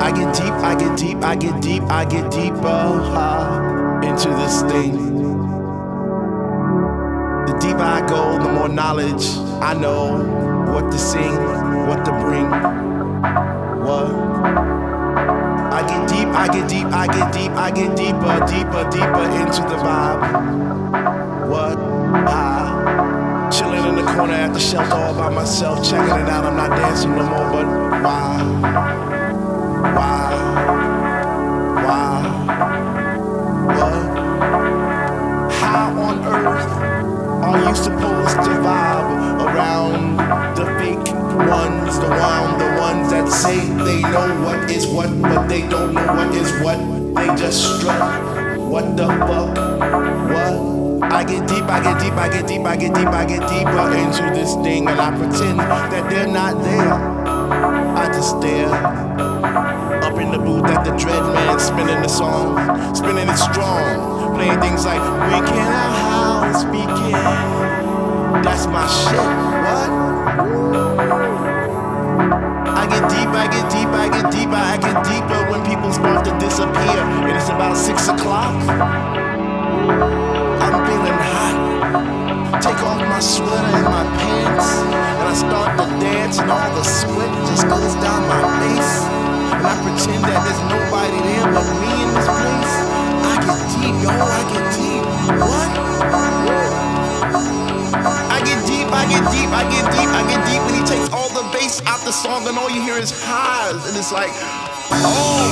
I get deep, I get deep, I get deep, I get deeper into this thing. The deeper I go, the more knowledge I know. What to sing, what to bring, what. I get deep, I get deep, I get deep, I get deeper, deeper, deeper into the vibe. What? Chilling in the corner at the shelter all by myself, checking it out. I'm not dancing no more, but why? Why? Why? What? How on earth are you supposed to vibe around the fake ones, the ones that say they know what is what, but they don't know what is what? They just strut. What the fuck? What? I get deep, I get deep, I get deep, I get deep, I get deeper into this thing, and I pretend that they're not there. I just stare up in the booth at the dread man spinning the song, spinning it strong, playing things like "We Can Our House Begin." That's my shit. What? I get deep, I get deep, I get deeper, I get deeper when people start to disappear, and it's about 6 o'clock. I'm feeling hot. Take off my sweater and my pants, and I start to dance, and all the sweat just goes down my face. And I pretend that there's nobody there but me in this place. I get deep, yo, I get deep. What? I get deep, I get deep, I get deep, I get deep. When he takes all the bass out the song, and all you hear is highs, and it's like, oh.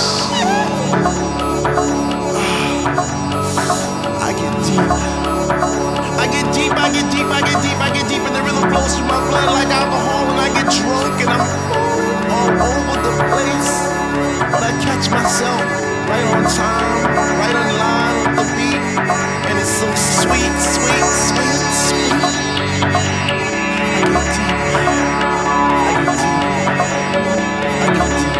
I get deep. I get deep, I get deep, I get deep, I get deep, and the rhythm flows through my blood like alcohol, and I get drunk, and I'm all over the place. But I catch myself right on time, right on line with the beat, and it's so sweet, sweet, sweet, sweet. I get deep. I get deep. I get deep.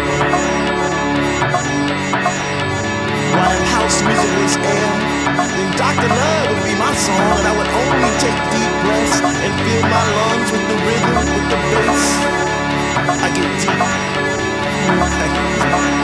While house music was air, then Dr. Love would be my song, and I would only take deep breaths and fill my lungs with the rhythm, with the bass. I get deep. I get deep.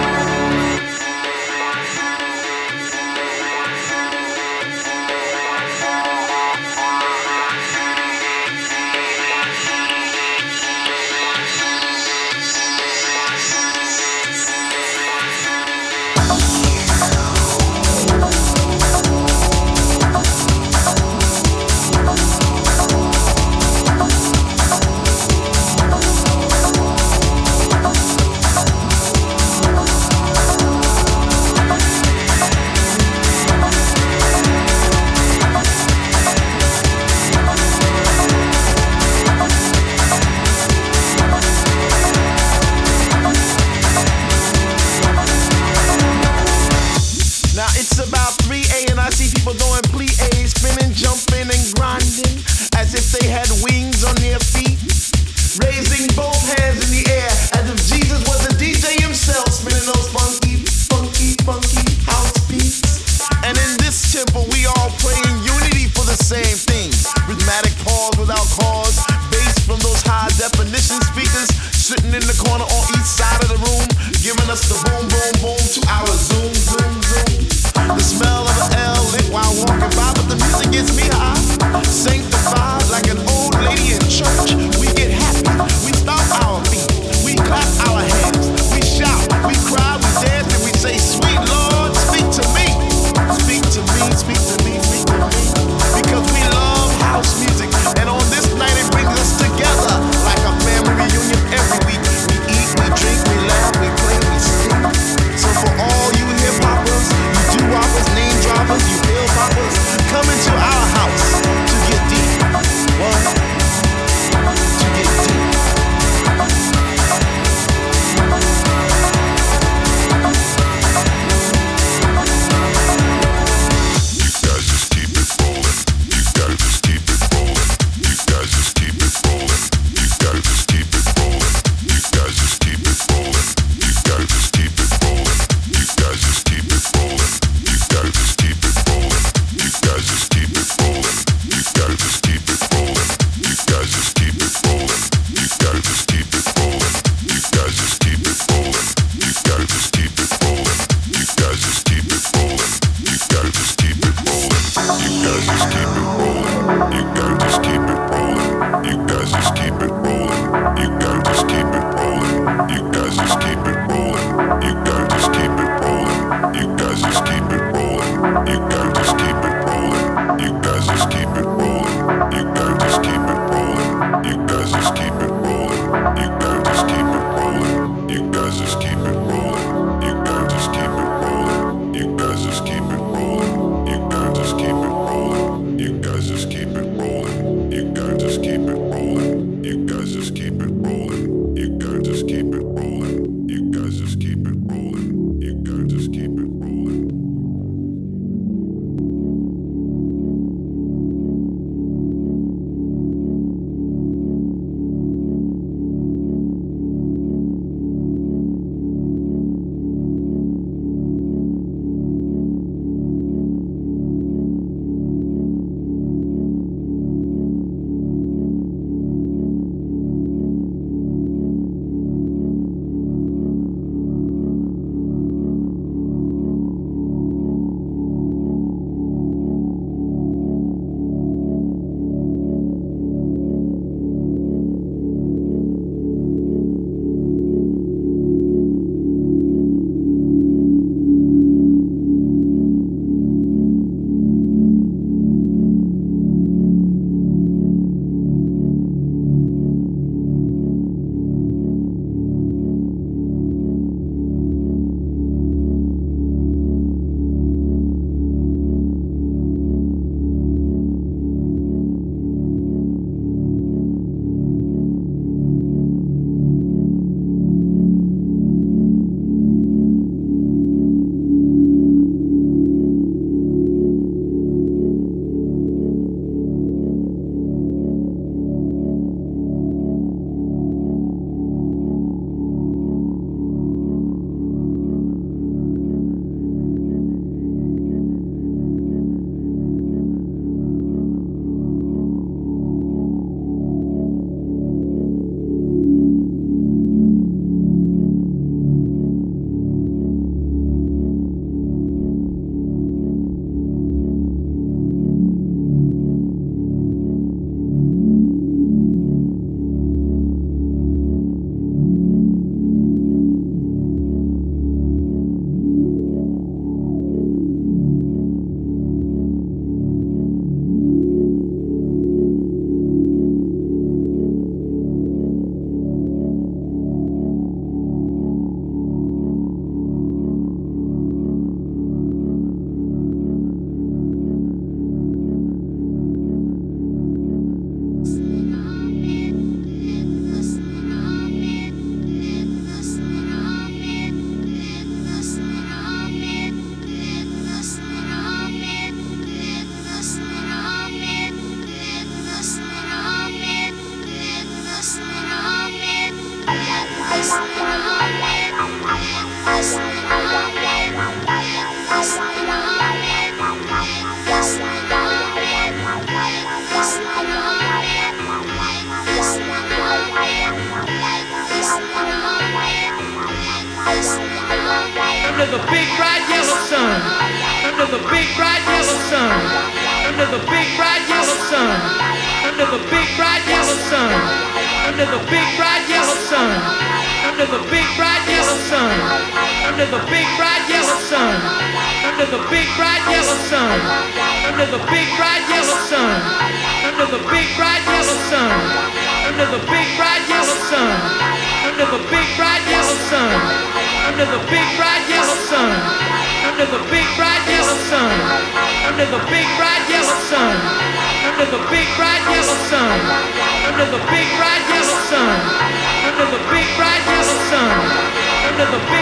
under the big bright yellow sun, under the big bright yellow sun, under the big bright yellow sun, under the big bright yellow sun, under the big bright yellow sun, under the big bright yellow sun, under the big bright yellow sun, under the big bright yellow sun, under the big bright yellow sun, under the big bright yellow sun, under the big bright yellow sun, under the big bright yellow sun, under the big bright yellow sun, under the big bright yellow sun, under the big bright yellow sun, under the big bright yellow sun, under the big bright yellow sun, under the big bright yellow sun, under the